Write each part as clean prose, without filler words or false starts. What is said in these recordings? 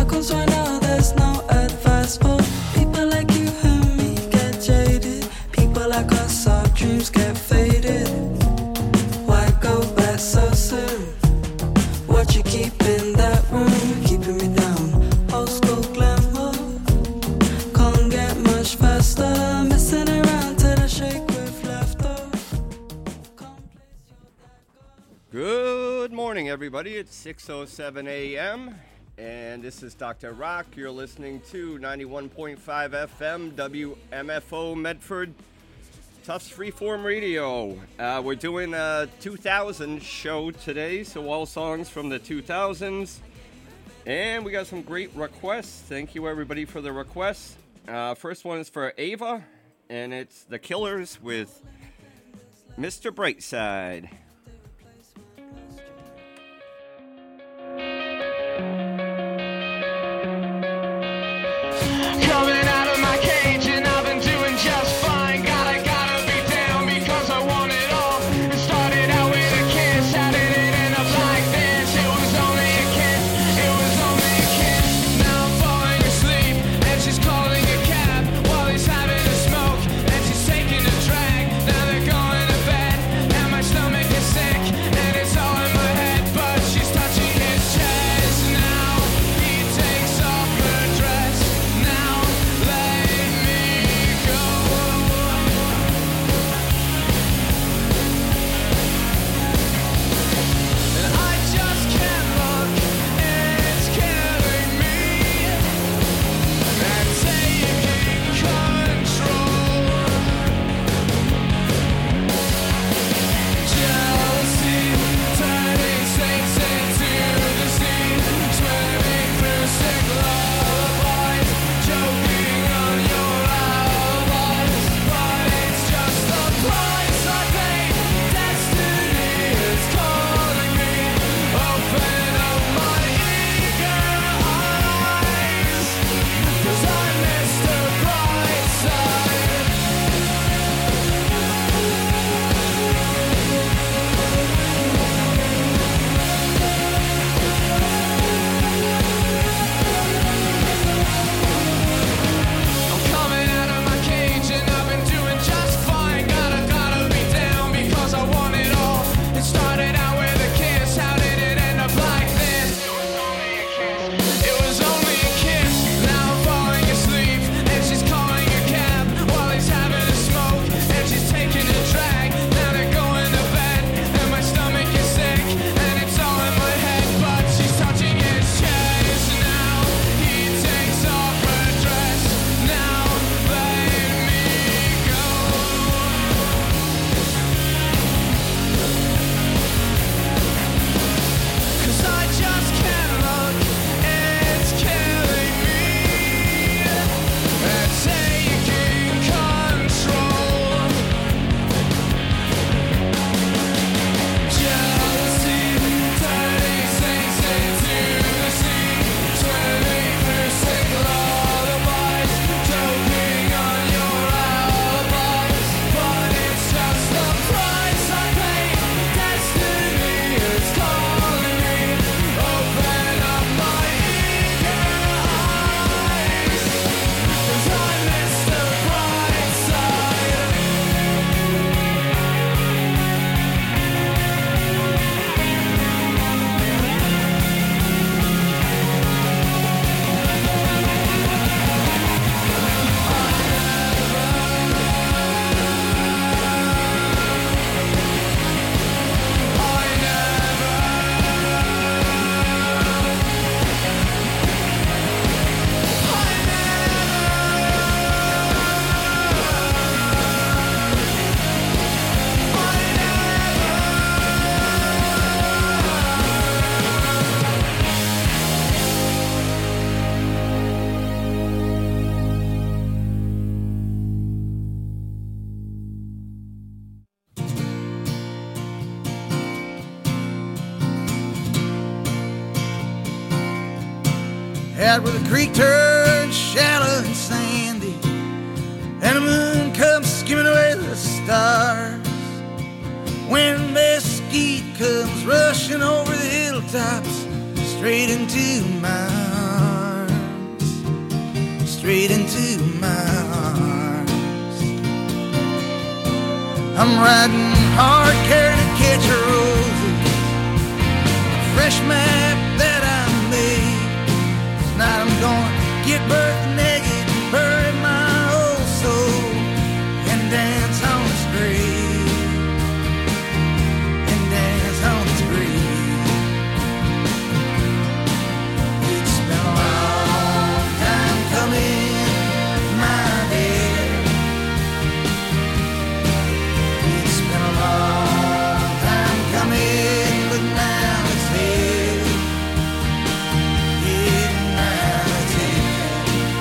Cause right now there's no advice for people like you and me get jaded. People like us, our dreams get faded. Why go back so soon? What you keep in that room? Keeping me down. Old school glamour can't get much faster. Messing around till I shake with laughter. Good morning, everybody. It's 6:07 a.m. and this is Dr. Rock. You're listening to 91.5 FM WMFO Medford Tufts Freeform Radio. We're doing a 2000 show today, so all songs from the 2000s. And we got some great requests. Thank you, everybody, for the requests. First one is for Ava, and it's The Killers with Mr. Brightside. Coming out of my cage and I've been doing just fine. Gotta be down because I want it all. It started out with a kiss, how did it end up like this? It was only a kiss, it was only a kiss. Now I'm falling asleep and she's calling a cab while he's having a smoke and she's taking a drag. Now they're going to bed and my stomach is sick and it's all in my head, but she's touching his chest. Now he takes off her dress. Now let me go. And I just can't look, it's killing me. And taking control. Jealousy turning saints into the sea, swimming through sick lullabies, choking on your alibis. But it's just the price I pay. Destiny is calling me. Open up my eager eyes, 'cause I missed the bright side. I'm coming out of my cage and I've been doing just fine. Gotta be down because I want it all. It started out with a kiss, how did it end up like this? It was only a kiss. Now I'm falling asleep and she's calling a cab while he's having a smoke and she's taking a drag. Now they're going to bed and my stomach is sick and it's all in my head, but she's touching his chest. Now he takes off her dress. Now let me go. 'Cause I just can't look, it's killing me. And taking control. Jealousy turning saints into the sea, swimming through sick lullabies, choking on your alibis. But it's just the price I pay. Destiny is calling me. Open up my eager eyes, 'cause I missed the bright side. Out where the creek turns shallow and sandy, and the moon comes skimming away the stars. When mesquite comes rushing over the hilltops, straight into my straight into my arms. I'm riding hard, carrying a catch of roses, a fresh map that I made. Tonight I'm gonna get birth naked and bury my old soul and dance on its grave, and dance on its grave. It's been a long time coming, my dear. It's been a long time coming, but now it's here. Yeah, now it's here.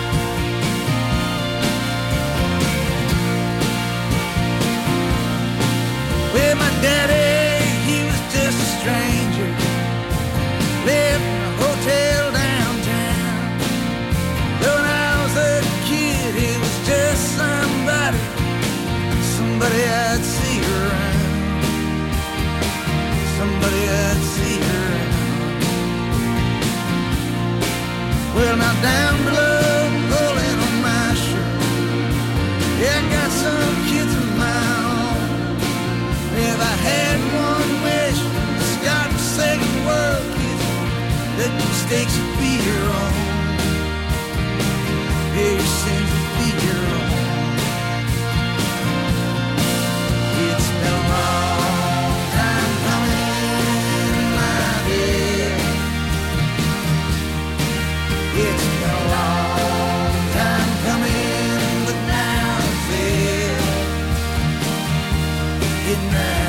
Well, my daddy, he was just a stranger, lived in a hotel downtown. But when I was a kid, he was just somebody I'd see around, somebody I'd see around. Well, now down below, pulling on my shirt, yeah, I got some kids of my own. If I had one wish, this God-forsaken world, kids, that mistakes would be your own. Yeah, your sins would be your own. It's been a long time coming, my dear. It's been a long time coming, but now it's here. It now